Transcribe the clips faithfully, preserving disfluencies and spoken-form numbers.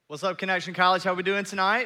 What's up, Connection College? How we doing tonight?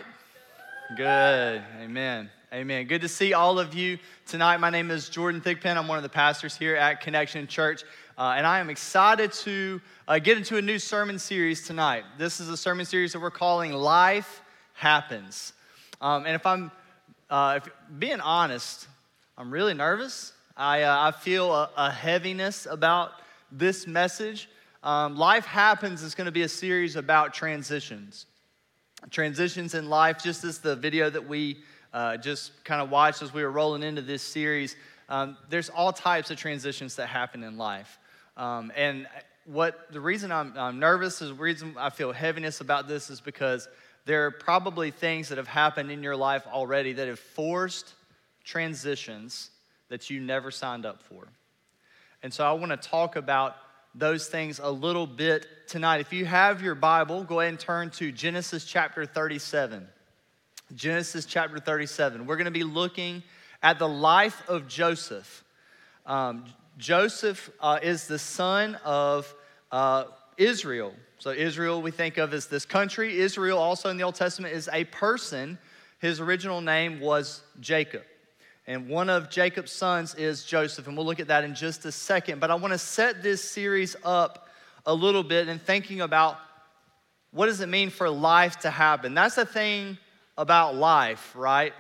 Good. Amen. Amen. Good to see all of you tonight. My name is Jordan Thigpen. I'm one of the pastors here at Connection Church, uh, and I am excited to uh, get into a new sermon series tonight. This is a sermon series that we're calling Life Happens. Um, and if I'm uh, if, being honest, I'm really nervous. I, uh, I feel a, a heaviness about this message. Um, Life Happens is going to be a series about transitions. Transitions in life, just as the video that we uh, just kind of watched as we were rolling into this series. Um, there's all types of transitions that happen in life. Um, and what the reason I'm, I'm nervous, is the reason I feel heaviness about this is because there are probably things that have happened in your life already that have forced transitions that you never signed up for. And so I want to talk about those things a little bit tonight. If you have your Bible, go ahead and turn to Genesis chapter thirty-seven. Genesis chapter thirty-seven. We're going to be looking at the life of Joseph. Um, Joseph uh, is the son of uh, Israel. So Israel we think of as this country. Israel also in the Old Testament is a person. His original name was Jacob. And one of Jacob's sons is Joseph, and we'll look at that in just a second. But I want to set this series up a little bit in thinking about what does it mean for life to happen. That's the thing about life, right?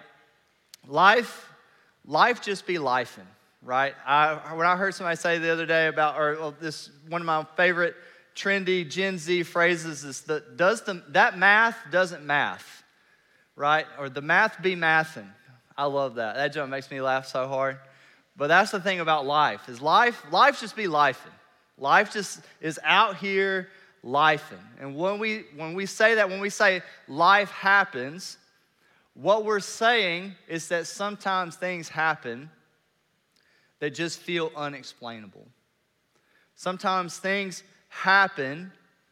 Life, life just be lifing, right? I, when I heard somebody say the other day about, or well, this one of my favorite trendy Gen Z phrases is that does the that math doesn't math, right? Or the math be mathin'. I love that. That joke makes me laugh so hard. But that's the thing about life, is life, life just be lifing. Life just is out here lifing. And when we when we say that, when we say life happens, what we're saying is that sometimes things happen that just feel unexplainable. Sometimes things happen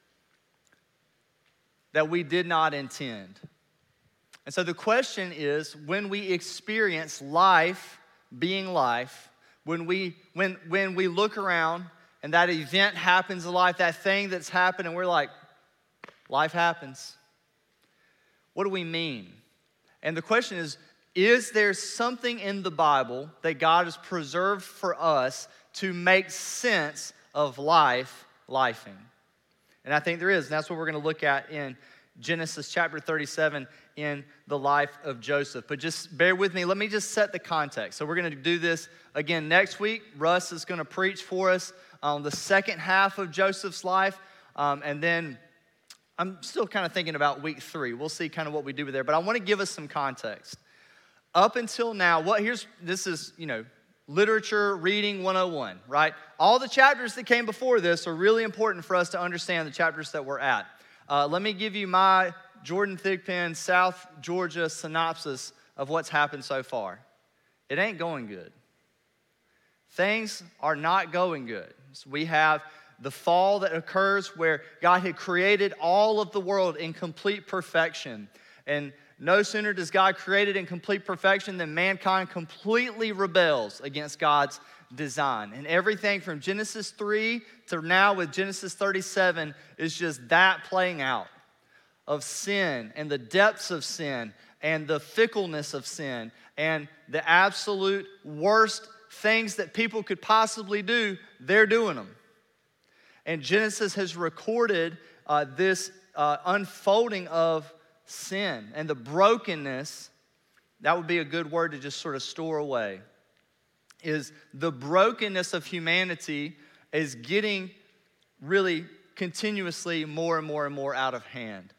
that we did not intend. And so the question is, when we experience life being life, when we when when we look around and that event happens in life, that thing that's happened, and we're like, life happens. What do we mean? And the question is, is there something in the Bible that God has preserved for us to make sense of life lifing? And I think there is, and that's what we're going to look at in Genesis chapter thirty-seven in the life of Joseph. But just bear with me. Let me just set the context. So we're going to do this again next week. Russ is going to preach for us on the second half of Joseph's life. Um, and then I'm still kind of thinking about week three. We'll see kind of what we do there. But I want to give us some context. Up until now, what here's this is, you know, literature reading one oh one, right? All the chapters that came before this are really important for us to understand the chapters that we're at. Uh, let me give you my Jordan Thigpen, South Georgia synopsis of what's happened so far. It ain't going good. Things are not going good. So we have the fall that occurs where God had created all of the world in complete perfection. And no sooner does God create it in complete perfection than mankind completely rebels against God's design. And everything from Genesis three to now with Genesis thirty-seven is just that playing out of sin and the depths of sin and the fickleness of sin and the absolute worst things that people could possibly do, they're doing them. And Genesis has recorded uh, this uh, unfolding of sin and the brokenness. That would be a good word to just sort of store away. Is the brokenness of humanity is getting really continuously more and more and more out of hand.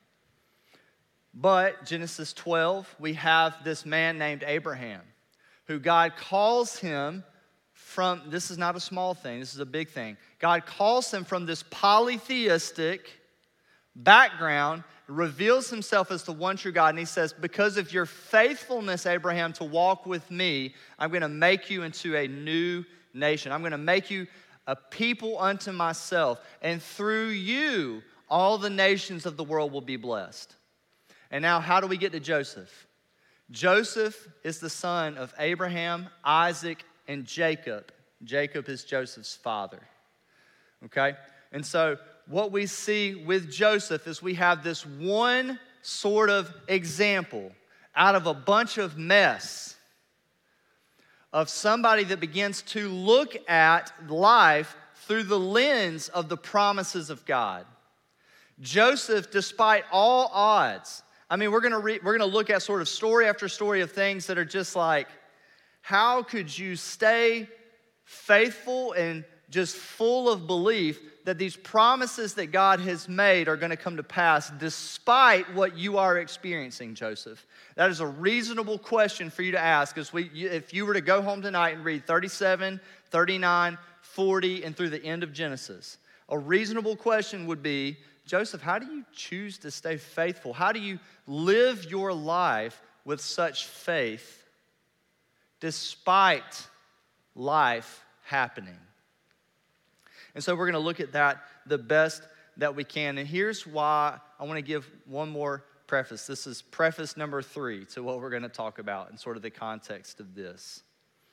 But Genesis twelve, we have this man named Abraham, who God calls him from, this is not a small thing, this is a big thing. God calls him from this polytheistic background, reveals himself as the one true God, and he says, because of your faithfulness, Abraham, to walk with me, I'm going to make you into a new nation. I'm going to make you a people unto myself, and through you, all the nations of the world will be blessed. And now, how do we get to Joseph? Joseph is the son of Abraham, Isaac, and Jacob. Jacob is Joseph's father. Okay? And so what we see with Joseph is we have this one sort of example out of a bunch of mess of somebody that begins to look at life through the lens of the promises of God. Joseph, despite all odds, I mean, we're gonna re- we're gonna look at sort of story after story of things that are just like, how could you stay faithful and just full of belief that these promises that God has made are gonna come to pass despite what you are experiencing, Joseph? That is a reasonable question for you to ask. As we, if you were to go home tonight and read thirty-seven, thirty-nine, forty, and through the end of Genesis, a reasonable question would be, Joseph, how do you choose to stay faithful? How do you live your life with such faith despite life happening? And so we're going to look at that the best that we can. And here's why I want to give one more preface. This is preface number three to what we're going to talk about and sort of the context of this.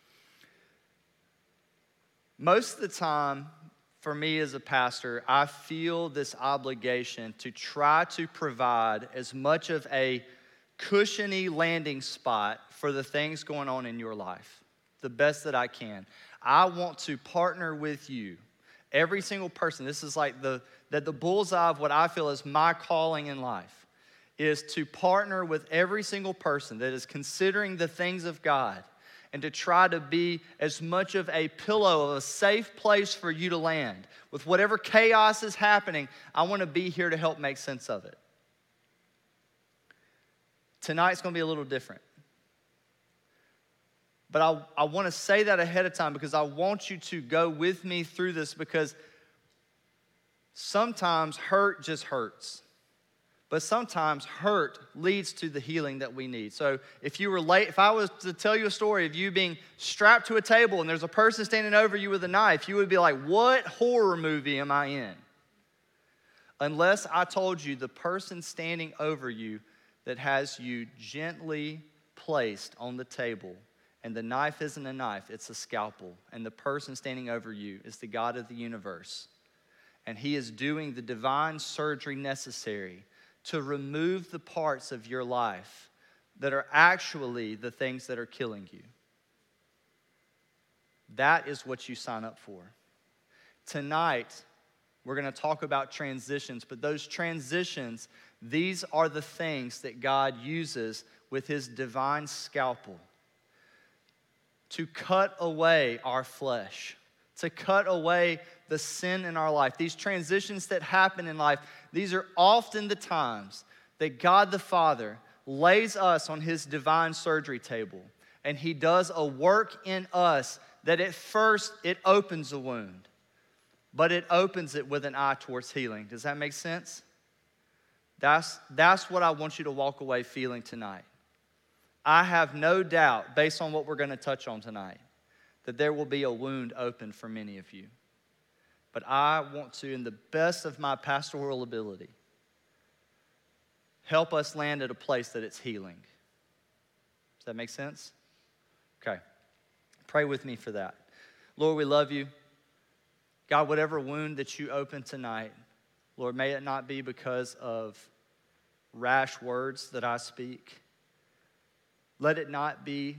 Most of the time, for me as a pastor, I feel this obligation to try to provide as much of a cushiony landing spot for the things going on in your life, the best that I can. I want to partner with you. Every single person, this is like the, that the bullseye of what I feel is my calling in life, is to partner with every single person that is considering the things of God and to try to be as much of a pillow, of a safe place for you to land. With whatever chaos is happening, I want to be here to help make sense of it. Tonight's going to be a little different. But I, I want to say that ahead of time because I want you to go with me through this, because sometimes hurt just hurts. But sometimes hurt leads to the healing that we need. So if you were late, if I was to tell you a story of you being strapped to a table and there's a person standing over you with a knife, you would be like, what horror movie am I in? Unless I told you the person standing over you that has you gently placed on the table, and the knife isn't a knife, it's a scalpel. And the person standing over you is the God of the universe. And he is doing the divine surgery necessary to remove the parts of your life that are actually the things that are killing you. That is what you sign up for. Tonight, we're going to talk about transitions, but those transitions, these are the things that God uses with his divine scalpel to cut away our flesh, to cut away the sin in our life. These transitions that happen in life, these are often the times that God the Father lays us on his divine surgery table, and he does a work in us that at first it opens a wound, but it opens it with an eye towards healing. Does that make sense? That's, that's what I want you to walk away feeling tonight. I have no doubt, based on what we're going to touch on tonight, that there will be a wound open for many of you. But I want to, in the best of my pastoral ability, help us land at a place that it's healing. Does that make sense? Okay. Pray with me for that. Lord, we love you. God, whatever wound that you open tonight, Lord, may it not be because of rash words that I speak. Let it not be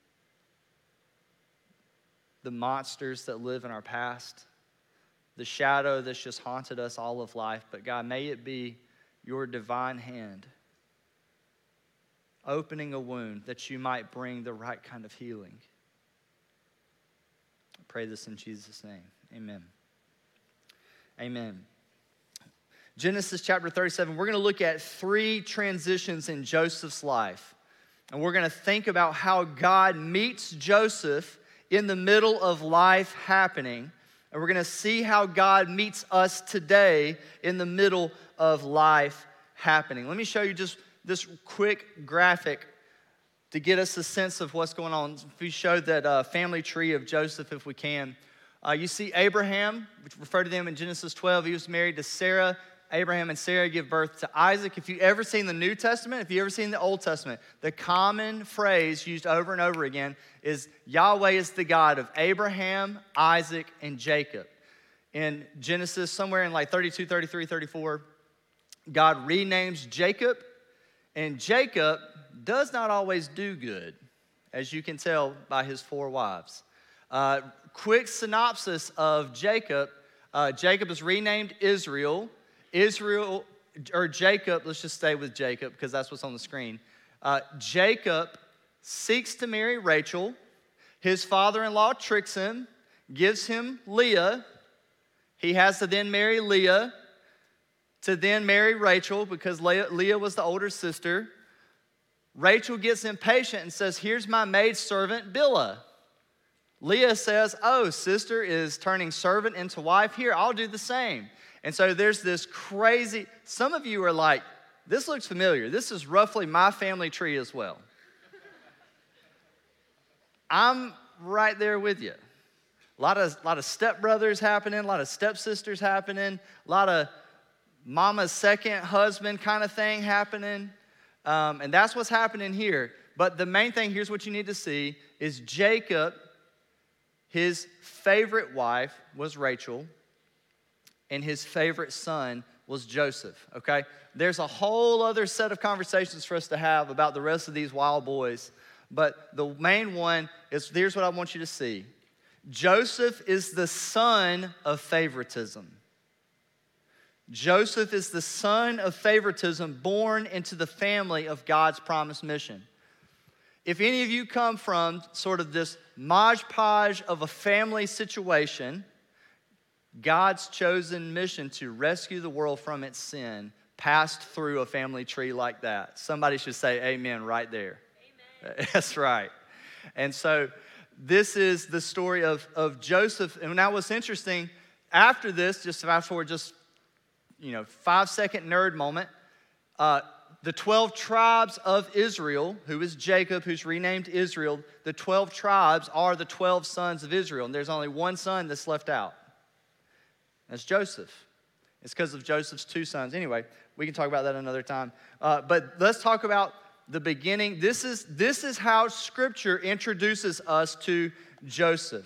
the monsters that live in our past, the shadow that's just haunted us all of life. But God, may it be your divine hand opening a wound that you might bring the right kind of healing. I pray this in Jesus' name. Amen. Amen. Genesis chapter thirty-seven, we're going to look at three transitions in Joseph's life. And we're going to think about how God meets Joseph in the middle of life happening. And we're going to see how God meets us today in the middle of life happening. Let me show you just this quick graphic to get us a sense of what's going on. If we show that uh, family tree of Joseph, if we can. Uh, you see Abraham, which referred to them in Genesis twelve. He was married to Sarah. Abraham and Sarah give birth to Isaac. If you've ever seen the New Testament, if you've ever seen the Old Testament, the common phrase used over and over again is Yahweh is the God of Abraham, Isaac, and Jacob. in Genesis, somewhere in like thirty-two, thirty-three, thirty-four, God renames Jacob, and Jacob does not always do good, as you can tell by his four wives. Uh, quick synopsis of Jacob. Uh, Jacob is renamed Israel. Israel, or Jacob, let's just stay with Jacob because that's what's on the screen. Uh, Jacob seeks to marry Rachel. His father-in-law tricks him, gives him Leah. He has to then marry Leah, to then marry Rachel because Leah, Leah was the older sister. Rachel gets impatient and says, here's my maidservant, Bilhah. Leah says, oh, sister is turning servant into wife. Here, I'll do the same. And so there's this crazy, some of you are like, this looks familiar. This is roughly my family tree as well. I'm right there with you. A lot of, lot of stepbrothers happening, a lot of stepsisters happening, a lot of mama's second husband kind of thing happening. Um, and that's what's happening here. But the main thing, here's what you need to see, is Jacob, his favorite wife was Rachel, and his favorite son was Joseph, okay? There's a whole other set of conversations for us to have about the rest of these wild boys, but the main one is, here's what I want you to see. Joseph is the son of favoritism. Joseph is the son of favoritism born into the family of God's promised mission. If any of you come from sort of this Mod Podge of a family situation, God's chosen mission to rescue the world from its sin passed through a family tree like that. Somebody should say amen right there. Amen. That's right. And so this is the story of, of Joseph. And now what's interesting, after this, just fast forward just, you know, five second nerd moment, uh, the twelve tribes of Israel, who is Jacob, who's renamed Israel, the twelve tribes are the twelve sons of Israel. And there's only one son that's left out. That's Joseph. It's because of Joseph's two sons. Anyway, we can talk about that another time. Uh, but let's talk about the beginning. This is, this is how Scripture introduces us to Joseph.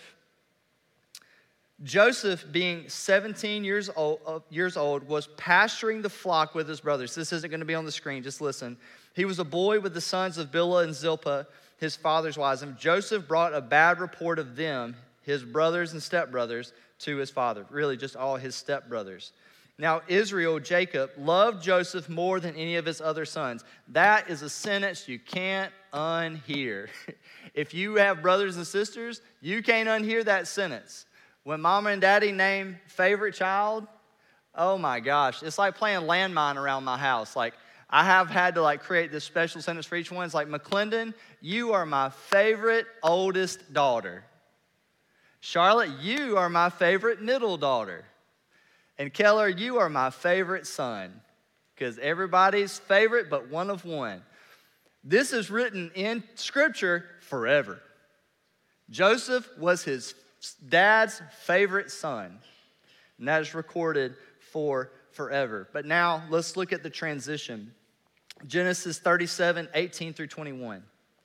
Joseph, being seventeen years old, uh, years old, was pasturing the flock with his brothers. This isn't going to be on the screen, just listen. He was a boy with the sons of Bilhah and Zilpah, his father's wives. And Joseph brought a bad report of them, his brothers and stepbrothers, to his father. Really, just all his stepbrothers. Now, Israel, Jacob, loved Joseph more than any of his other sons. That is a sentence you can't unhear. If you have brothers and sisters, you can't unhear that sentence. When mama and daddy name favorite child, oh my gosh, it's like playing landmine around my house. Like, I have had to like create this special sentence for each one. It's like, McClendon, you are my favorite oldest daughter. Charlotte, you are my favorite middle daughter. And Keller, you are my favorite son. Because everybody's favorite but one of one. This is written in Scripture forever. Joseph was his dad's favorite son. And that is recorded for forever. But now let's look at the transition. Genesis thirty-seven, eighteen through twenty-one.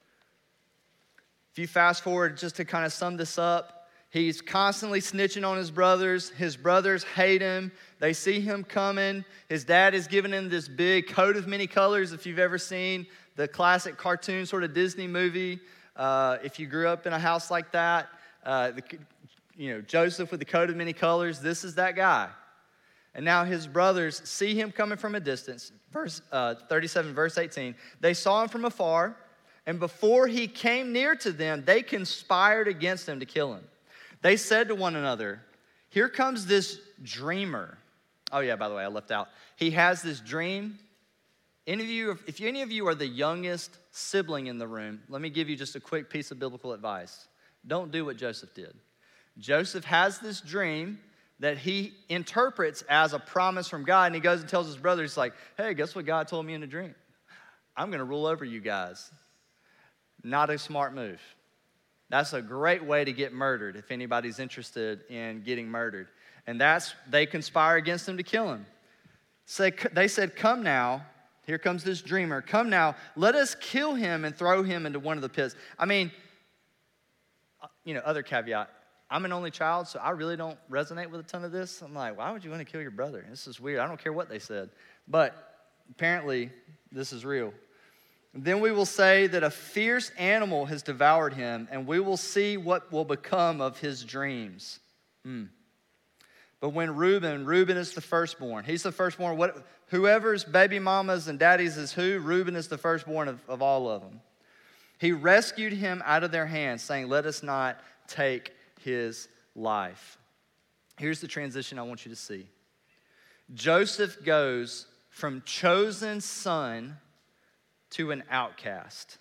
If you fast forward just to kind of sum this up, he's constantly snitching on his brothers. His brothers hate him. They see him coming. His dad is giving him this big coat of many colors. If you've ever seen the classic cartoon sort of Disney movie, uh, if you grew up in a house like that, uh, the, you know, Joseph with the coat of many colors, this is that guy. And now his brothers see him coming from a distance. Verse uh, thirty-seven, verse eighteen. They saw him from afar, and before he came near to them, they conspired against him to kill him. They said to one another, here comes this dreamer. Oh yeah, by the way, I left out. He has this dream. Any of you, if any of you are the youngest sibling in the room, let me give you just a quick piece of biblical advice. Don't do what Joseph did. Joseph has this dream that he interprets as a promise from God, and he goes and tells his brothers, like, hey, guess what God told me in a dream? I'm going to rule over you guys. Not a smart move. That's a great way to get murdered if anybody's interested in getting murdered. And that's, they conspire against him to kill him. So they said, come now, here comes this dreamer. Come now, let us kill him and throw him into one of the pits. I mean, you know, other caveat. I'm an only child, so I really don't resonate with a ton of this. I'm like, why would you want to kill your brother? This is weird. I don't care what they said. But apparently, this is real. Then we will say that a fierce animal has devoured him, and we will see what will become of his dreams. Hmm. But when Reuben, Reuben is the firstborn. He's the firstborn. What, whoever's baby mamas and daddies is who, Reuben is the firstborn of, of all of them. He rescued him out of their hands, saying, let us not take his life. Here's the transition I want you to see. Joseph goes from chosen son to an outcast.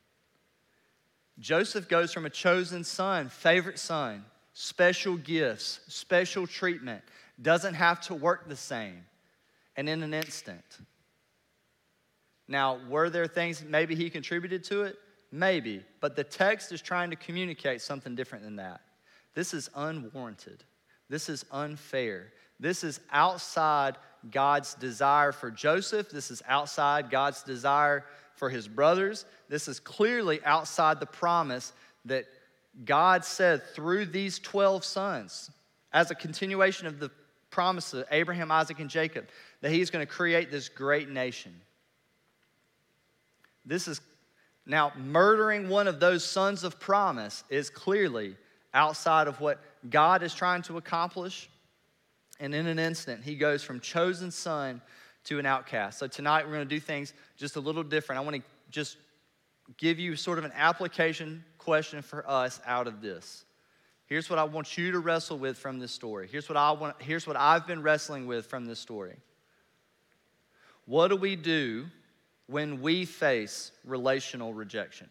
Joseph goes from a chosen son, favorite son, special gifts, special treatment, doesn't have to work the same, and in an instant. Now, were there things maybe he contributed to it? Maybe, but the text is trying to communicate something different than that. This is unwarranted. This is unfair. This is outside God's desire for Joseph. This is outside God's desire for his brothers. This is clearly outside the promise that God said through these twelve sons, as a continuation of the promise of Abraham, Isaac, and Jacob, that he's going to create this great nation. This is now murdering one of those sons of promise is clearly outside of what God is trying to accomplish. And in an instant, he goes from chosen son to an outcast. So tonight we're going to do things just a little different. I want to just give you sort of an application question for us out of this. Here's what I want you to wrestle with from this story. Here's what I want, here's what I've been wrestling with from this story. What do we do when we face relational rejection?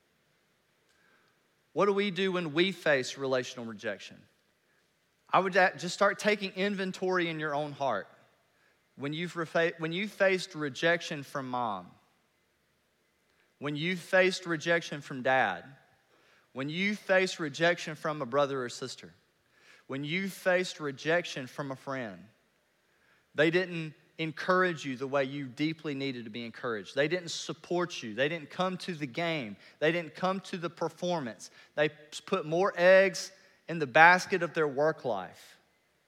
What do we do when we face relational rejection? I would just start taking inventory in your own heart. When you've, when you faced rejection from mom, when you faced rejection from dad, when you faced rejection from a brother or sister, when you faced rejection from a friend, they didn't encourage you the way you deeply needed to be encouraged. They didn't support you. They didn't come to the game. They didn't come to the performance. They put more eggs in the basket of their work life.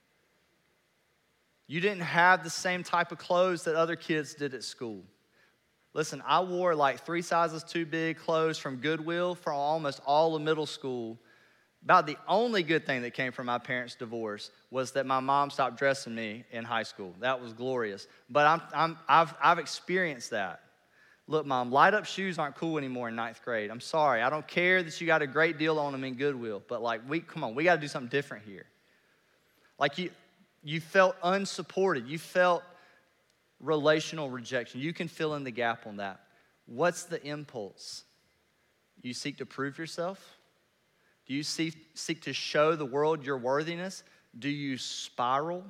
You didn't have the same type of clothes that other kids did at school. Listen, I wore like three sizes too big clothes from Goodwill for almost all of middle school. About the only good thing that came from my parents' divorce was that my mom stopped dressing me in high school. That was glorious. But I'm, I'm, I've, I've experienced that. Look, Mom, light-up shoes aren't cool anymore in ninth grade. I'm sorry. I don't care that you got a great deal on them in Goodwill. But, like, we come on, we got to do something different here. Like, you, you felt unsupported. You felt relational rejection. You can fill in the gap on that. What's the impulse? You seek to prove yourself? Do you seek, seek to show the world your worthiness? Do you spiral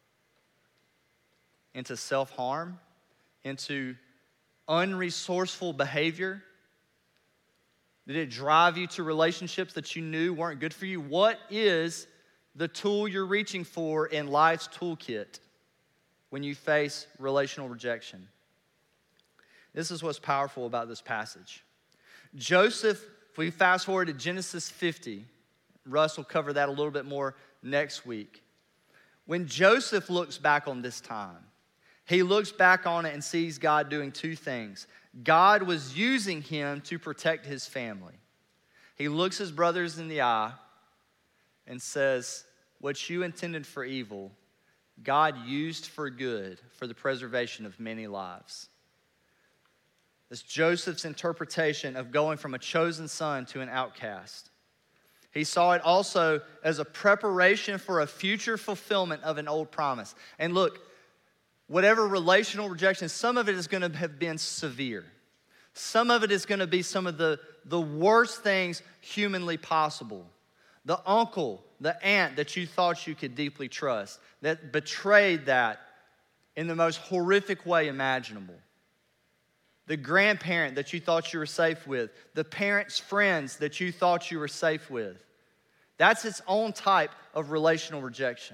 into self-harm, into unresourceful behavior? Did it drive you to relationships that you knew weren't good for you? What is the tool you're reaching for in life's toolkit when you face relational rejection? This is what's powerful about this passage. Joseph, if we fast forward to Genesis fifty, Russ will cover that a little bit more next week. When Joseph looks back on this time, he looks back on it and sees God doing two things. God was using him to protect his family. He looks his brothers in the eye and says, what you intended for evil, God used for good, for the preservation of many lives. It's Joseph's interpretation of going from a chosen son to an outcast. He saw it also as a preparation for a future fulfillment of an old promise. And look, whatever relational rejection, some of it is going to have been severe. Some of it is going to be some of the, the worst things humanly possible. The uncle, the aunt that you thought you could deeply trust, that betrayed that in the most horrific way imaginable. The grandparent that you thought you were safe with, the parent's friends that you thought you were safe with. That's its own type of relational rejection.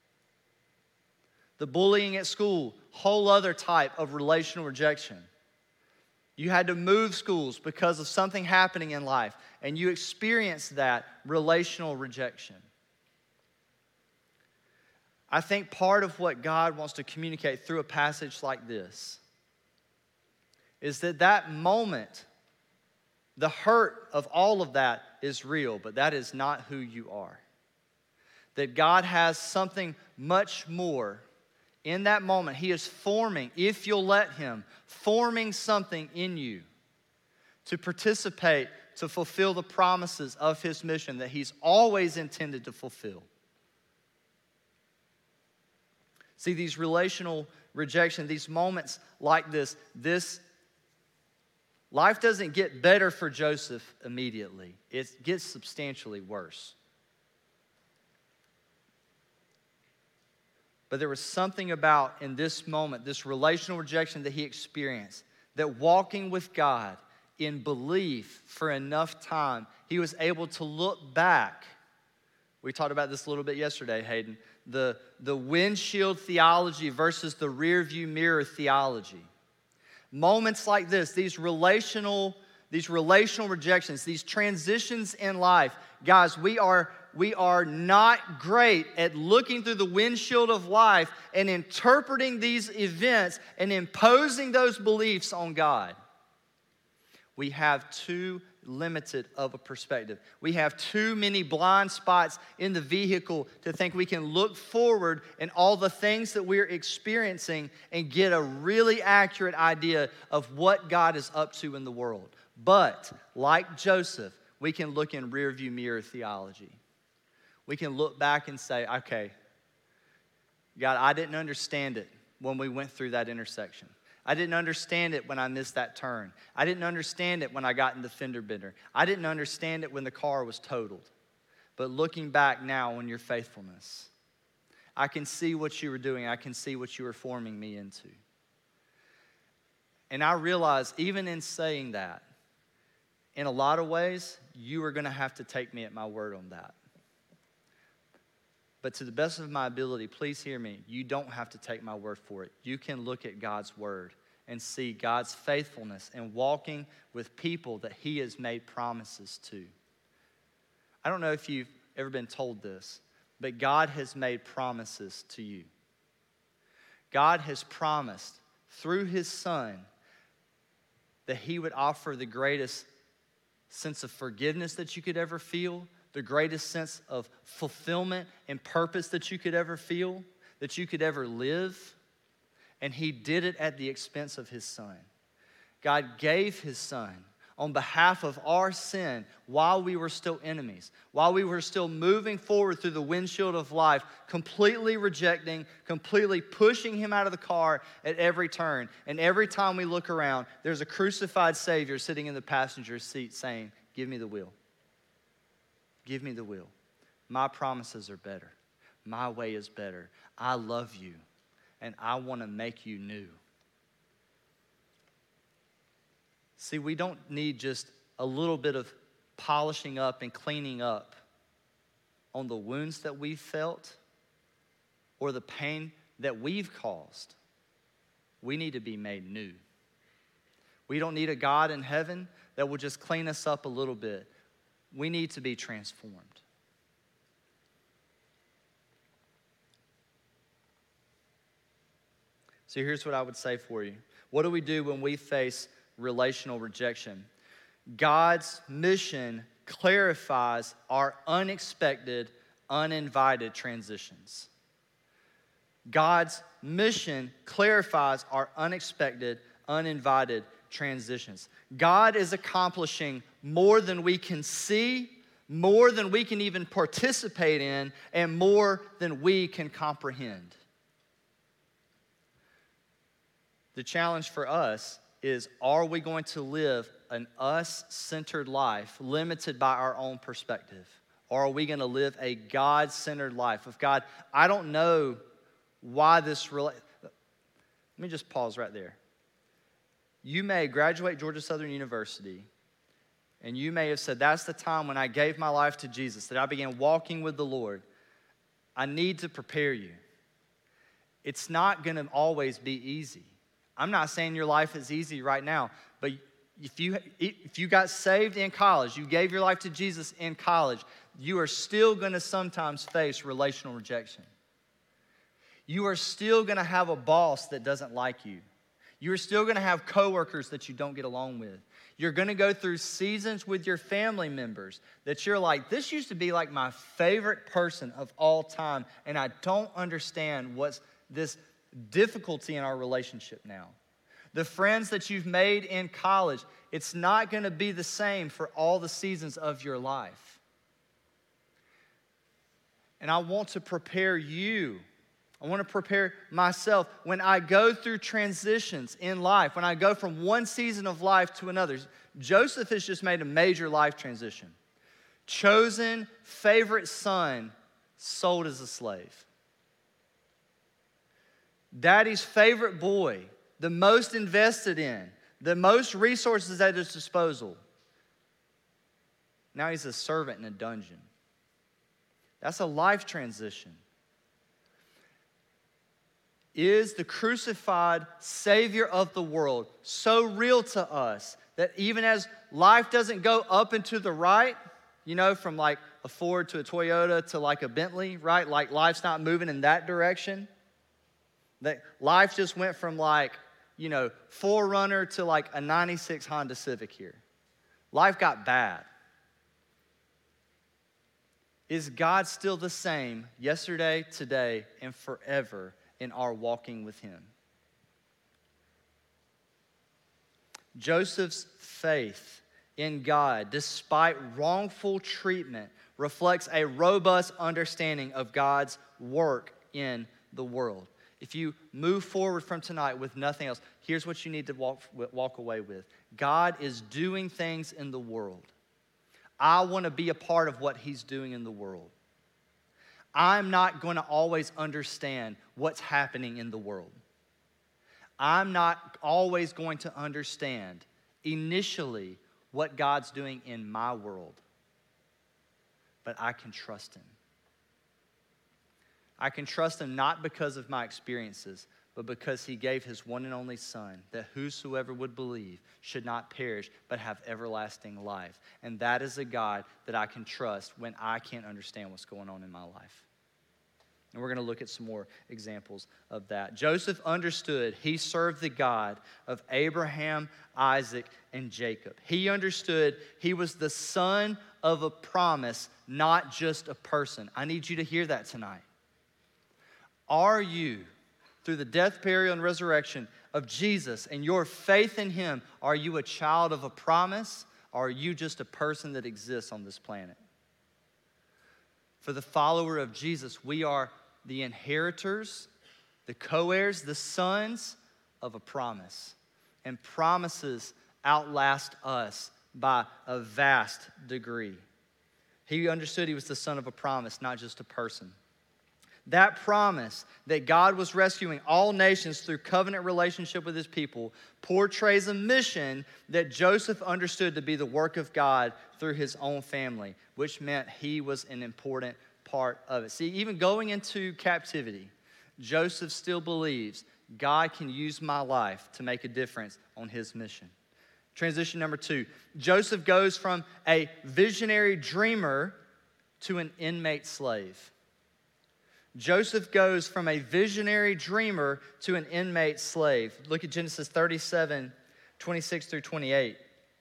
The bullying at school, whole other type of relational rejection. You had to move schools because of something happening in life, and you experienced that relational rejection. I think part of what God wants to communicate through a passage like this is that that moment, the hurt of all of that is real, but that is not who you are. That God has something much more in that moment. He is forming, if you'll let Him, forming something in you to participate, to fulfill the promises of His mission that He's always intended to fulfill. See, these relational rejection, these moments like this, this life doesn't get better for Joseph immediately. It gets substantially worse. But there was something about in this moment, this relational rejection that he experienced, that walking with God in belief for enough time, he was able to look back. We talked about this a little bit yesterday, Hayden. The, the windshield theology versus the rear view mirror theology. Moments like this, these relational, these relational rejections, these transitions in life, guys, we are we are not great at looking through the windshield of life and interpreting these events and imposing those beliefs on God. We have too limited of a perspective. We have too many blind spots in the vehicle to think we can look forward in all the things that we're experiencing and get a really accurate idea of what God is up to in the world. But like Joseph, we can look in rearview mirror theology. We can look back and say, okay, God, I didn't understand it when we went through that intersection. I didn't understand it when I missed that turn. I didn't understand it when I got in the fender bender. I didn't understand it when the car was totaled. But looking back now on your faithfulness, I can see what you were doing. I can see what you were forming me into. And I realize, even in saying that, in a lot of ways, you are going to have to take me at my word on that. But to the best of my ability, please hear me. You don't have to take my word for it. You can look at God's word and see God's faithfulness and walking with people that He has made promises to. I don't know if you've ever been told this, but God has made promises to you. God has promised through His Son that He would offer the greatest sense of forgiveness that you could ever feel, the greatest sense of fulfillment and purpose that you could ever feel, that you could ever live. And He did it at the expense of His Son. God gave His Son on behalf of our sin while we were still enemies, while we were still moving forward through the windshield of life, completely rejecting, completely pushing Him out of the car at every turn. And every time we look around, there's a crucified Savior sitting in the passenger seat saying, "Give me the wheel. Give me the wheel. My promises are better. My way is better. I love you, and I want to make you new." See, we don't need just a little bit of polishing up and cleaning up on the wounds that we've felt or the pain that we've caused. We need to be made new. We don't need a God in heaven that will just clean us up a little bit. We need to be transformed. So here's what I would say for you. What do we do when we face relational rejection? God's mission clarifies our unexpected, uninvited transitions. God's mission clarifies our unexpected, uninvited transitions. God is accomplishing more than we can see, more than we can even participate in, and more than we can comprehend. The challenge for us is, are we going to live an us-centered life limited by our own perspective? Or are we going to live a God-centered life of God? I don't know why this... Rela- Let me just pause right there. You may graduate Georgia Southern University, and you may have said, that's the time when I gave my life to Jesus, that I began walking with the Lord. I need to prepare you. It's not going to always be easy. I'm not saying your life is easy right now, but if you if you got saved in college, you gave your life to Jesus in college, you are still going to sometimes face relational rejection. You are still going to have a boss that doesn't like you. You're still going to have coworkers that you don't get along with. You're going to go through seasons with your family members that you're like, this used to be like my favorite person of all time, and I don't understand what's this difficulty in our relationship now. The friends that you've made in college, it's not going to be the same for all the seasons of your life. And I want to prepare you. I want to prepare myself when I go through transitions in life, when I go from one season of life to another. Joseph has just made a major life transition. Chosen favorite son, sold as a slave. Daddy's favorite boy, the most invested in, the most resources at his disposal. Now he's a servant in a dungeon. That's a life transition. Is the crucified Savior of the world so real to us that even as life doesn't go up and to the right, you know, from like a Ford to a Toyota to like a Bentley, right? Like life's not moving in that direction. That life just went from like, you know, four runner to like a ninety-six Honda Civic here. Life got bad. Is God still the same yesterday, today, and forever in our walking with Him? Joseph's faith in God, despite wrongful treatment, reflects a robust understanding of God's work in the world. If you move forward from tonight with nothing else, here's what you need to walk, walk away with. God is doing things in the world. I want to be a part of what He's doing in the world. I'm not going to always understand what's happening in the world. I'm not always going to understand initially what God's doing in my world. But I can trust Him. I can trust Him not because of my experiences, but because He gave His one and only Son, that whosoever would believe should not perish, but have everlasting life. And that is a God that I can trust when I can't understand what's going on in my life. And we're going to look at some more examples of that. Joseph understood he served the God of Abraham, Isaac, and Jacob. He understood he was the son of a promise, not just a person. I need you to hear that tonight. Are you, through the death, burial, and resurrection of Jesus and your faith in Him, are you a child of a promise, or are you just a person that exists on this planet? For the follower of Jesus, we are the inheritors, the co-heirs, the sons of a promise. And promises outlast us by a vast degree. He understood he was the son of a promise, not just a person. That promise that God was rescuing all nations through covenant relationship with His people portrays a mission that Joseph understood to be the work of God through his own family, which meant he was an important part of it. See, even going into captivity, Joseph still believes God can use my life to make a difference on His mission. Transition number two, Joseph goes from a visionary dreamer to an inmate slave. Joseph goes from a visionary dreamer to an inmate slave. Look at Genesis thirty-seven, twenty-six through twenty-eight.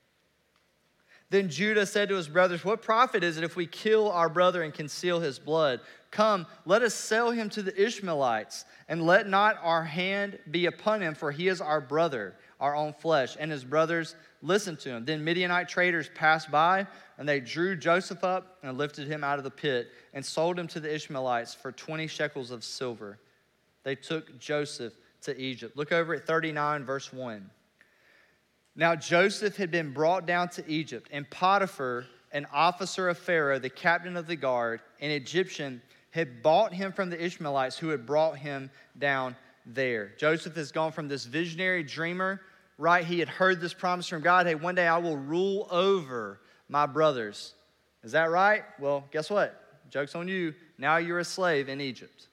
Then Judah said to his brothers, "What profit is it if we kill our brother and conceal his blood? Come, let us sell him to the Ishmaelites, and let not our hand be upon him, for he is our brother, our own flesh." And his brothers listened to him. Then Midianite traders passed by, and they drew Joseph up and lifted him out of the pit and sold him to the Ishmaelites for twenty shekels of silver. They took Joseph to Egypt. Look over at thirty-nine, verse one. Now Joseph had been brought down to Egypt, and Potiphar, an officer of Pharaoh, the captain of the guard, an Egyptian, had bought him from the Ishmaelites who had brought him down there. Joseph has gone from this visionary dreamer, right? He had heard this promise from God, hey, one day I will rule over my brothers. Is that right? Well, guess what? Joke's on you. Now you're a slave in Egypt.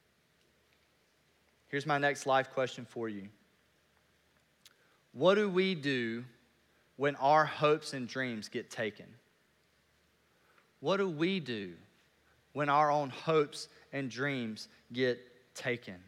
Here's my next life question for you. What do we do when our hopes and dreams get taken? What do we do when our own hopes and dreams get taken.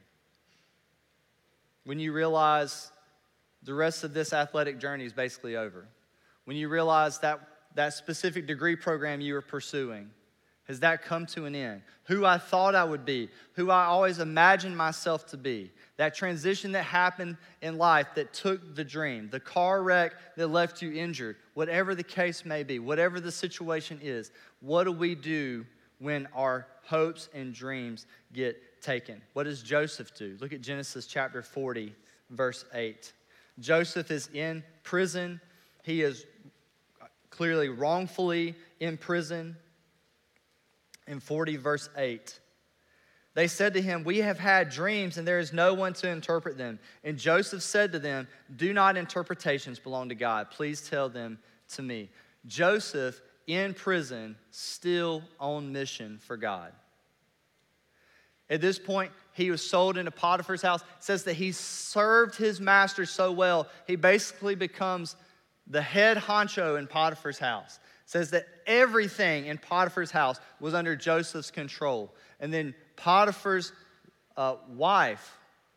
When you realize the rest of this athletic journey is basically over. When you realize that that specific degree program you were pursuing, has that come to an end? Who I thought I would be, who I always imagined myself to be, that transition that happened in life that took the dream, the car wreck that left you injured, whatever the case may be, whatever the situation is, what do we do when our hopes and dreams get taken? What does Joseph do? Look at Genesis chapter forty, verse eight. Joseph is in prison. He is clearly wrongfully in prison. In forty, verse eight, they said to him, "We have had dreams, and there is no one to interpret them." And Joseph said to them, "Do not interpretations belong to God? Please tell them to me." Joseph, in prison, still on mission for God. At this point, he was sold into Potiphar's house. It says that he served his master so well, he basically becomes the head honcho in Potiphar's house. It says that everything in Potiphar's house was under Joseph's control. And then Potiphar's uh, wife,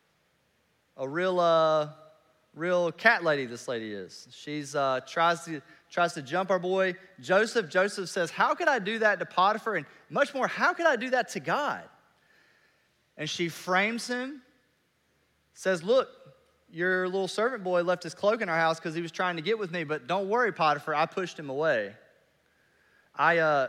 a real, uh, real cat lady this lady is. She's uh, tries to tries to jump our boy Joseph. Joseph says, "How could I do that to Potiphar? And much more, how could I do that to God?" And she frames him, says, "Look, your little servant boy left his cloak in our house because he was trying to get with me, but don't worry, Potiphar, I pushed him away." I, uh,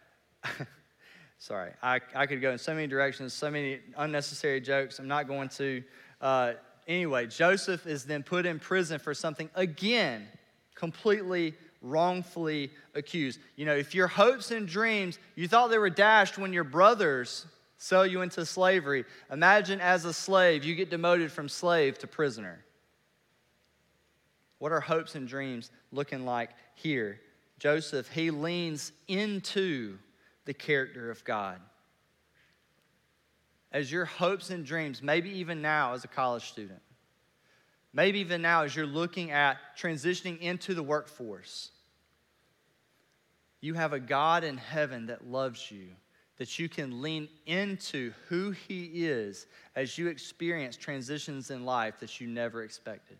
sorry, I, I could go in so many directions, so many unnecessary jokes. I'm not going to. Uh, anyway, Joseph is then put in prison for something, again, completely wrongfully accused. You know, if your hopes and dreams, you thought they were dashed when your brothers sell you into slavery, imagine as a slave, you get demoted from slave to prisoner. What are hopes and dreams looking like here? Joseph, he leans into the character of God. As your hopes and dreams, maybe even now as a college student, maybe even now as you're looking at transitioning into the workforce, you have a God in heaven that loves you, that you can lean into who He is as you experience transitions in life that you never expected.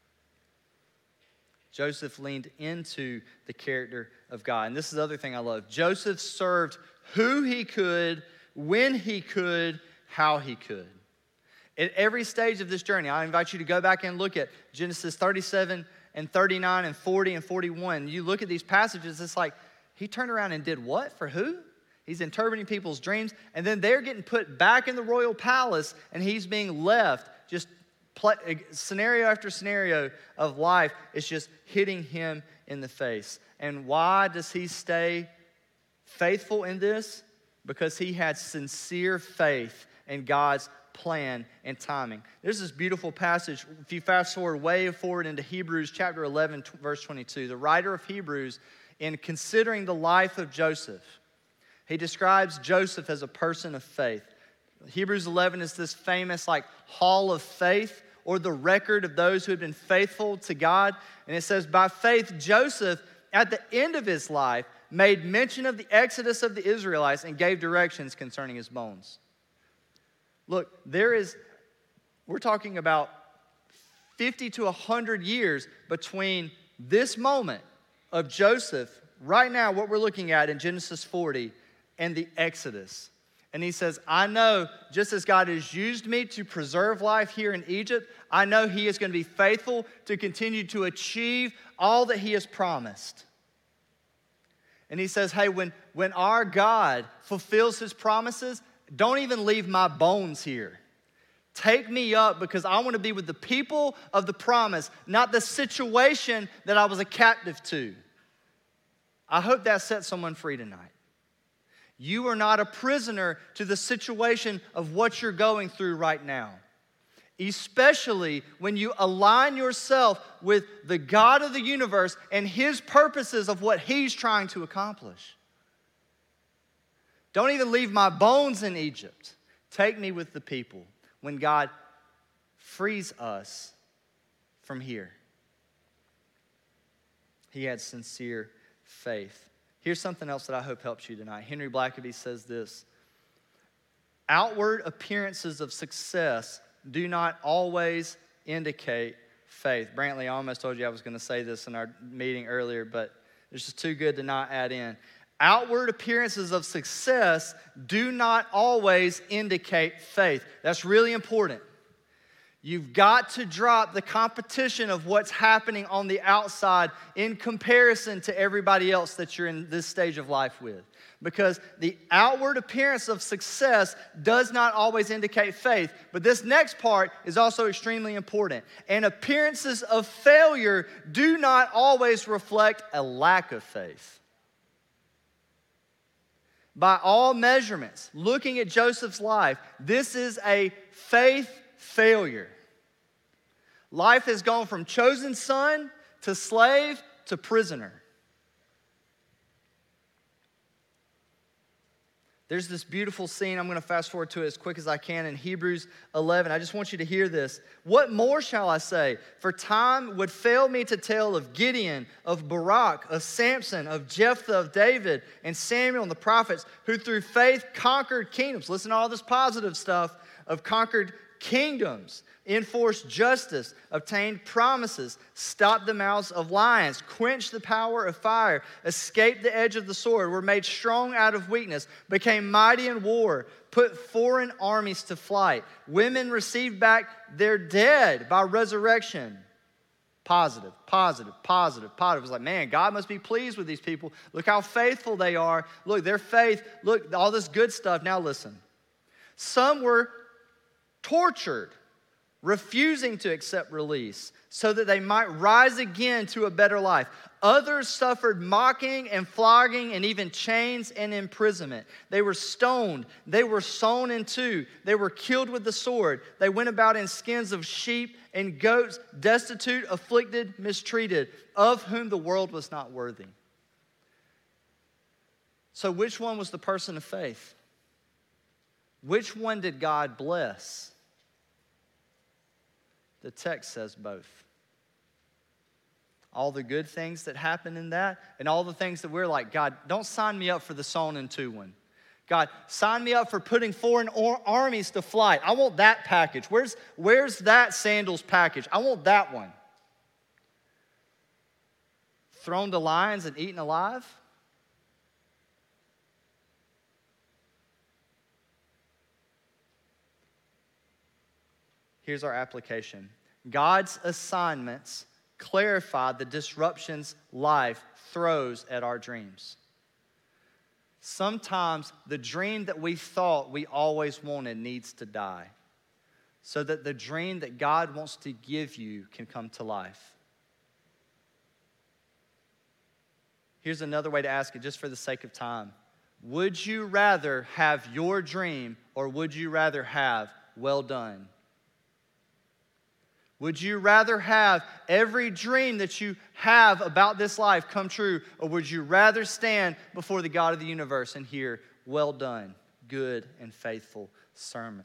Joseph leaned into the character of God. And this is the other thing I love. Joseph served who he could, when he could, how he could. At every stage of this journey, I invite you to go back and look at Genesis thirty-seven and thirty-nine and forty and forty-one. You look at these passages, it's like, he turned around and did what for who? He's interpreting people's dreams, and then they're getting put back in the royal palace, and he's being left just scenario after scenario of life is just hitting him in the face. And why does he stay faithful in this? Because he had sincere faith in God's plan and timing. There's this beautiful passage. If you fast forward way forward into Hebrews chapter eleven, verse twenty-two, the writer of Hebrews, in considering the life of Joseph, he describes Joseph as a person of faith. Hebrews eleven is this famous like hall of faith, or the record of those who have been faithful to God. And it says, by faith, Joseph, at the end of his life, made mention of the exodus of the Israelites and gave directions concerning his bones. Look, there is, we're talking about fifty to one hundred years between this moment of Joseph, right now, what we're looking at in Genesis forty, and the Exodus. And he says, I know just as God has used me to preserve life here in Egypt, I know He is going to be faithful to continue to achieve all that He has promised. And he says, hey, when, when our God fulfills His promises, don't even leave my bones here. Take me up because I want to be with the people of the promise, not the situation that I was a captive to. I hope that sets someone free tonight. You are not a prisoner to the situation of what you're going through right now. Especially when you align yourself with the God of the universe and His purposes of what He's trying to accomplish. Don't even leave my bones in Egypt. Take me with the people when God frees us from here. He had sincere faith. Here's something else that I hope helps you tonight. Henry Blackaby says this: Outward appearances of success do not always indicate faith. Brantley, I almost told you I was going to say this in our meeting earlier, but it's just too good to not add in. Outward appearances of success do not always indicate faith. That's really important. You've got to drop the competition of what's happening on the outside in comparison to everybody else that you're in this stage of life with. Because the outward appearance of success does not always indicate faith. But this next part is also extremely important. And appearances of failure do not always reflect a lack of faith. By all measurements, looking at Joseph's life, this is a faith failure. Life has gone from chosen son to slave to prisoner. There's this beautiful scene. I'm going to fast forward to it as quick as I can in Hebrews eleven. I just want you to hear this. What more shall I say? For time would fail me to tell of Gideon, of Barak, of Samson, of Jephthah, of David, and Samuel and the prophets, who through faith conquered kingdoms. Listen to all this positive stuff of conquered kingdoms, enforced justice, obtained promises, stopped the mouths of lions, quenched the power of fire, escaped the edge of the sword, were made strong out of weakness, became mighty in war, put foreign armies to flight. Women received back their dead by resurrection. Positive, positive, positive, positive. It was like, man, God must be pleased with these people. Look how faithful they are. Look, their faith, look, all this good stuff. Now listen. Some were tortured, refusing to accept release so that they might rise again to a better life. Others suffered mocking and flogging and even chains and imprisonment. They were stoned. They were sawn in two. They were killed with the sword. They went about in skins of sheep and goats, destitute, afflicted, mistreated, of whom the world was not worthy. So which one was the person of faith? Which one did God bless? The text says both. All the good things that happen in that, and all the things that we're like, God, don't sign me up for the sawn in two one. God, sign me up for putting foreign or- armies to flight. I want that package. Where's, where's that sandals package? I want that one. Thrown to lions and eaten alive? Here's our application. God's assignments clarify the disruptions life throws at our dreams. Sometimes the dream that we thought we always wanted needs to die so that the dream that God wants to give you can come to life. Here's another way to ask it just for the sake of time. Would you rather have your dream or would you rather have well done? Would you rather have every dream that you have about this life come true, or would you rather stand before the God of the universe and hear, well done, good and faithful servant?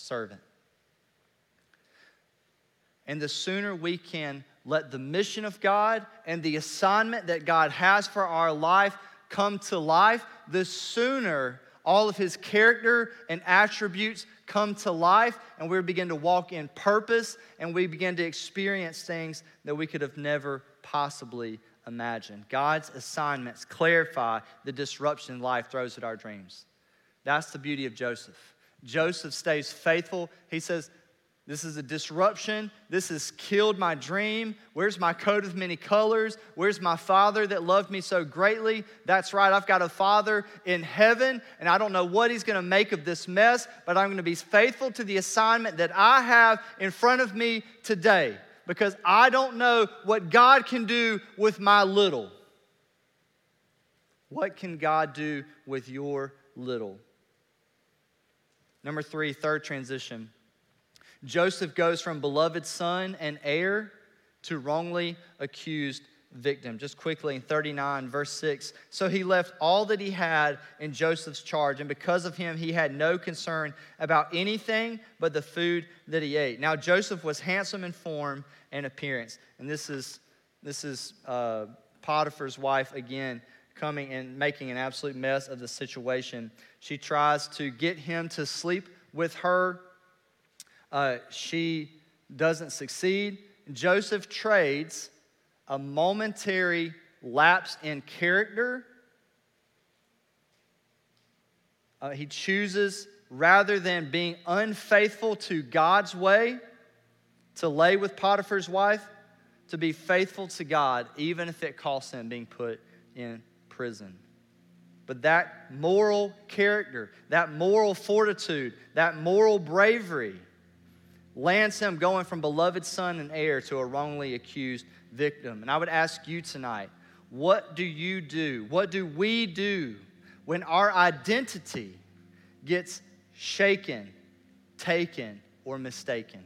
And the sooner we can let the mission of God and the assignment that God has for our life come to life, the sooner all of His character and attributes come to life, and we begin to walk in purpose, and we begin to experience things that we could have never possibly imagined. God's assignments clarify the disruption life throws at our dreams. That's the beauty of Joseph. Joseph stays faithful. He says, this is a disruption. This has killed my dream. Where's my coat of many colors? Where's my father that loved me so greatly? That's right, I've got a father in heaven, and I don't know what he's going to make of this mess, but I'm going to be faithful to the assignment that I have in front of me today, because I don't know what God can do with my little. What can God do with your little? Number three, third transition. Joseph goes from beloved son and heir to wrongly accused victim. Just quickly in thirty-nine, verse six. So he left all that he had in Joseph's charge, and because of him, he had no concern about anything but the food that he ate. Now Joseph was handsome in form and appearance. And this is, this is uh, Potiphar's wife again coming and making an absolute mess of the situation. She tries to get him to sleep with her. Uh, she doesn't succeed. Joseph trades a momentary lapse in character. Uh, he chooses, rather than being unfaithful to God's way, to lay with Potiphar's wife, to be faithful to God, even if it costs him being put in prison. But that moral character, that moral fortitude, that moral bravery lands him going from beloved son and heir to a wrongly accused victim. And I would ask you tonight, what do you do? What do we do when our identity gets shaken, taken, or mistaken?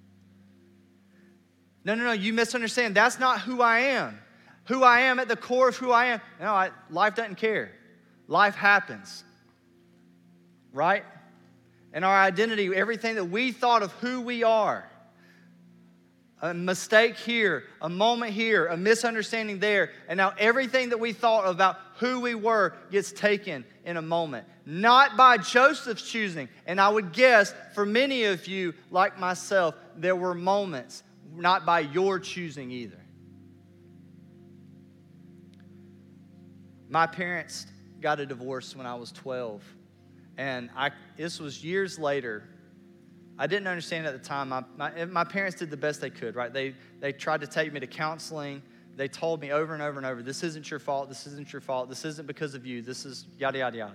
No, no, no, you misunderstand. That's not who I am. Who I am at the core of who I am. No, I, life doesn't care. Life happens, right? And our identity, everything that we thought of who we are, a mistake here, a moment here, a misunderstanding there, and now everything that we thought about who we were gets taken in a moment. Not by Joseph's choosing. And I would guess for many of you, like myself, there were moments not by your choosing either. My parents got a divorce when I was twelve. And I, this was years later. I didn't understand at the time. My, my, my parents did the best they could, right? They, they tried to take me to counseling. They told me over and over and over, this isn't your fault, this isn't your fault, this isn't because of you, this is yada, yada, yada.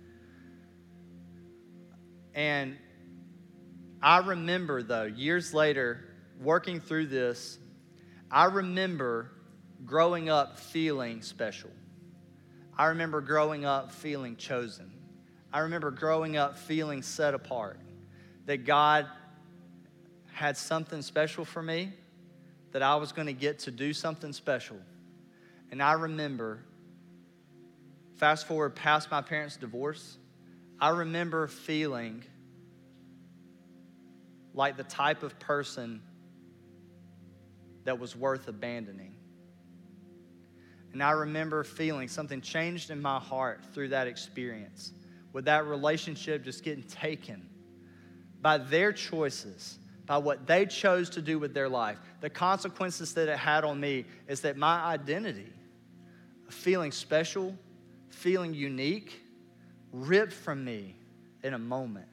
And I remember, though, years later, working through this, I remember growing up feeling special. I remember growing up feeling chosen. I remember growing up feeling set apart, that God had something special for me, that I was going to get to do something special. And I remember, fast forward past my parents' divorce, I remember feeling like the type of person that was worth abandoning. And I remember feeling something changed in my heart through that experience, with that relationship just getting taken by their choices, by what they chose to do with their life. The consequences that it had on me is that my identity, feeling special, feeling unique, ripped from me in a moment.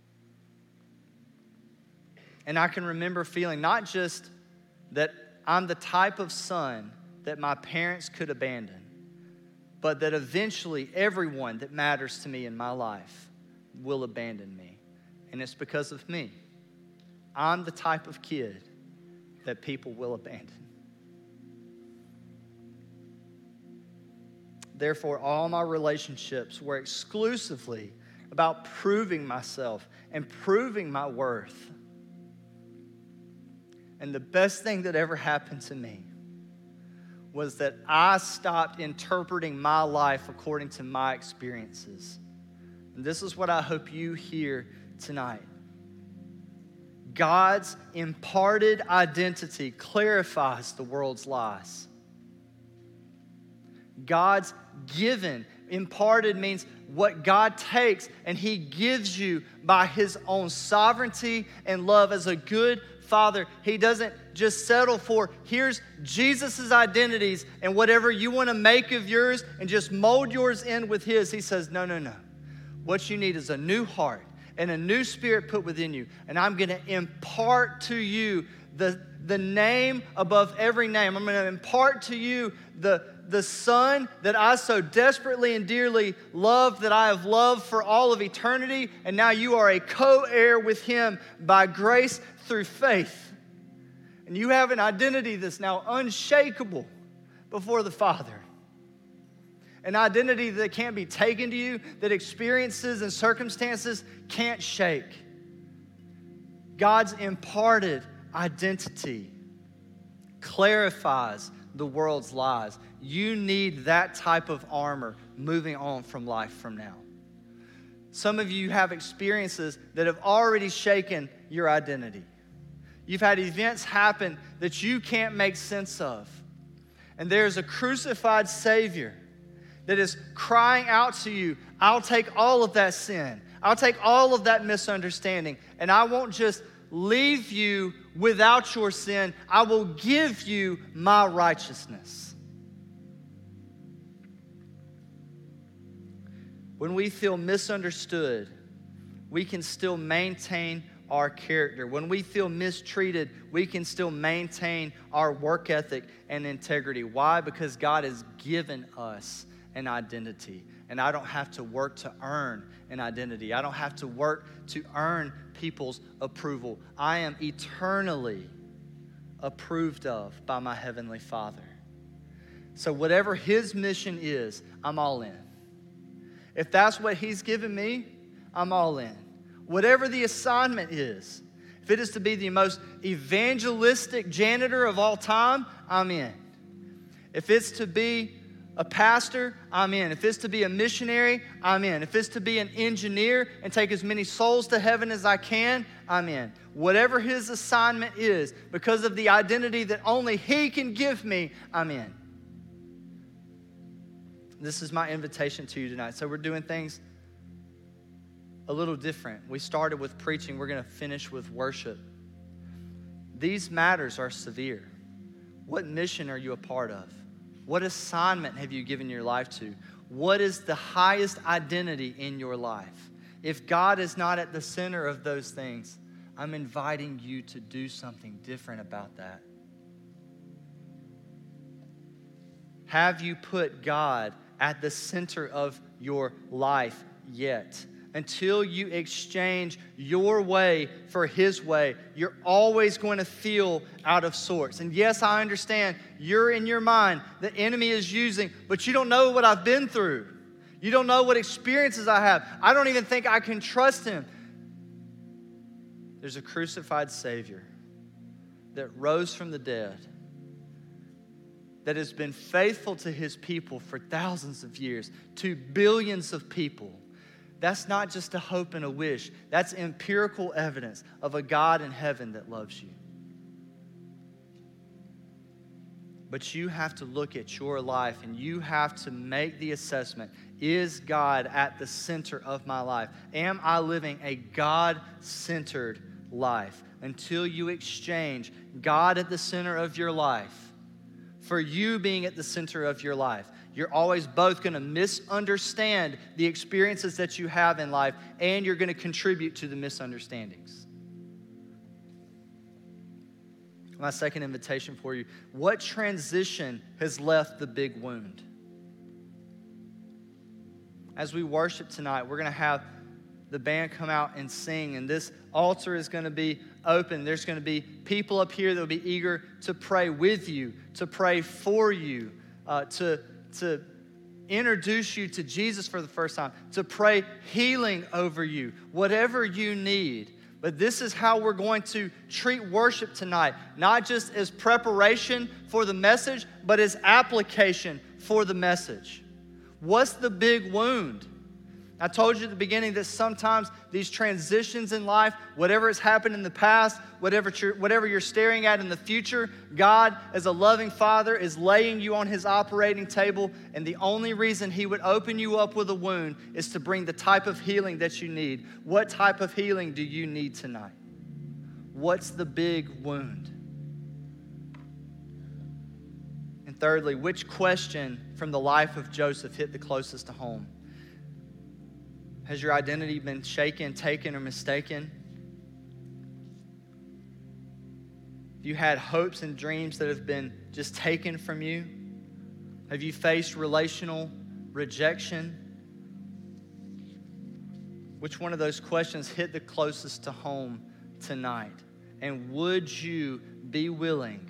And I can remember feeling not just that I'm the type of son that my parents could abandon, but that eventually everyone that matters to me in my life will abandon me. And it's because of me. I'm the type of kid that people will abandon. Therefore, all my relationships were exclusively about proving myself and proving my worth. And the best thing that ever happened to me was that I stopped interpreting my life according to my experiences. And this is what I hope you hear tonight. God's imparted identity clarifies the world's lies. God's given, imparted means what God takes and He gives you by His own sovereignty and love as a good Father. He doesn't just settle for, here's Jesus' identities and whatever you want to make of yours and just mold yours in with His. He says, no, no, no. What you need is a new heart and a new spirit put within you. And I'm going to impart to you the, the name above every name. I'm going to impart to you the, the Son that I so desperately and dearly love, that I have loved for all of eternity. And now you are a co-heir with Him by grace through faith. And you have an identity that's now unshakable before the Father. An identity that can't be taken to you, that experiences and circumstances can't shake. God's imparted identity clarifies the world's lies. You need that type of armor moving on from life from now. Some of you have experiences that have already shaken your identity. You've had events happen that you can't make sense of. And there's a crucified Savior that is crying out to you, I'll take all of that sin. I'll take all of that misunderstanding, and I won't just leave you without your sin. I will give you my righteousness. When we feel misunderstood, we can still maintain our character. When we feel mistreated, we can still maintain our work ethic and integrity. Why? Because God has given us an identity. And I don't have to work to earn an identity. I don't have to work to earn people's approval. I am eternally approved of by my Heavenly Father. So whatever His mission is, I'm all in. If that's what He's given me, I'm all in. Whatever the assignment is, if it is to be the most evangelistic janitor of all time, I'm in. If it's to be a pastor, I'm in. If it's to be a missionary, I'm in. If it's to be an engineer and take as many souls to heaven as I can, I'm in. Whatever His assignment is, because of the identity that only He can give me, I'm in. This is my invitation to you tonight. So we're doing things a little different. We started with preaching. We're going to finish with worship. These matters are severe. What mission are you a part of? What assignment have you given your life to? What is the highest identity in your life? If God is not at the center of those things, I'm inviting you to do something different about that. Have you put God at the center of your life yet? Until you exchange your way for His way, you're always going to feel out of sorts. And yes, I understand you're in your mind, the enemy is using, but you don't know what I've been through. You don't know what experiences I have. I don't even think I can trust Him. There's a crucified Savior that rose from the dead, that has been faithful to His people for thousands of years, to billions of people. That's not just a hope and a wish. That's empirical evidence of a God in heaven that loves you. But you have to look at your life and you have to make the assessment, is God at the center of my life? Am I living a God-centered life? Until you exchange God at the center of your life for you being at the center of your life, you're always both going to misunderstand the experiences that you have in life, and you're going to contribute to the misunderstandings. My second invitation for you: what transition has left the big wound? As we worship tonight, we're going to have the band come out and sing, and this altar is going to be open. There's going to be people up here that will be eager to pray with you, to pray for you, uh, to to introduce you to Jesus for the first time, to pray healing over you, whatever you need. But this is how we're going to treat worship tonight, not just as preparation for the message, but as application for the message. What's the big wound? I told you at the beginning that sometimes these transitions in life, whatever has happened in the past, whatever you're, whatever you're staring at in the future, God, as a loving Father, is laying you on His operating table, and the only reason He would open you up with a wound is to bring the type of healing that you need. What type of healing do you need tonight? What's the big wound? And thirdly, which question from the life of Joseph hit the closest to home? Has your identity been shaken, taken, or mistaken? Have you had hopes and dreams that have been just taken from you? Have you faced relational rejection? Which one of those questions hit the closest to home tonight? And would you be willing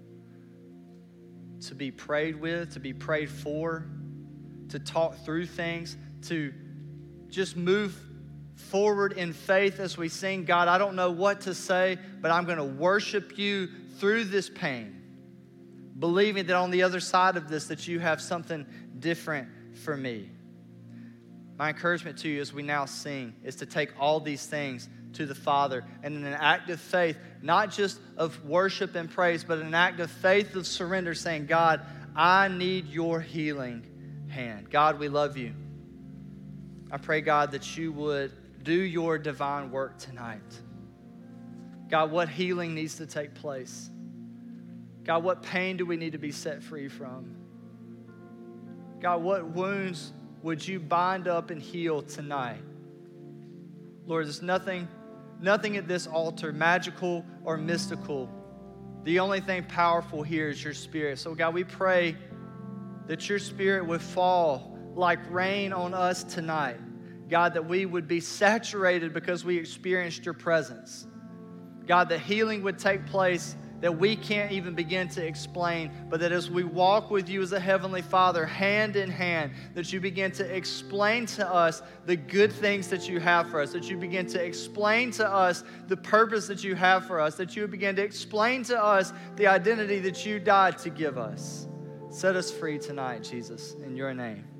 to be prayed with, to be prayed for, to talk through things, to just move forward in faith as we sing, God, I don't know what to say, but I'm going to worship you through this pain, believing that on the other side of this, that you have something different for me. My encouragement to you as we now sing is to take all these things to the Father, and in an act of faith, not just of worship and praise, but an act of faith of surrender, saying, God, I need your healing hand. God, we love you. I pray, God, that you would do your divine work tonight. God, what healing needs to take place? God, what pain do we need to be set free from? God, what wounds would you bind up and heal tonight? Lord, there's nothing, nothing at this altar, magical or mystical. The only thing powerful here is your Spirit. So God, we pray that your Spirit would fall like rain on us tonight. God, that we would be saturated because we experienced your presence. God, that healing would take place that we can't even begin to explain, but that as we walk with you as a Heavenly Father, hand in hand, that you begin to explain to us the good things that you have for us, that you begin to explain to us the purpose that you have for us, that you begin to explain to us the identity that you died to give us. Set us free tonight, Jesus, in your name.